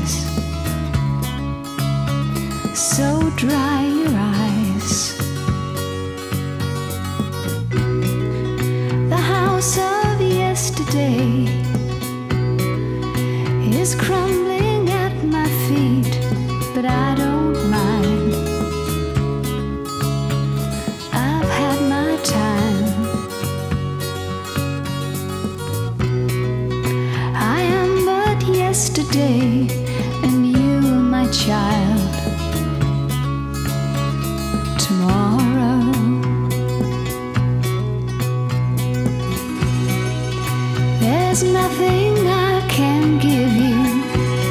eyes. So dry your eyes. The house of yesterday is crumbling at my feet, but I don't mind. I've had my time. I am but yesterday, and you my child.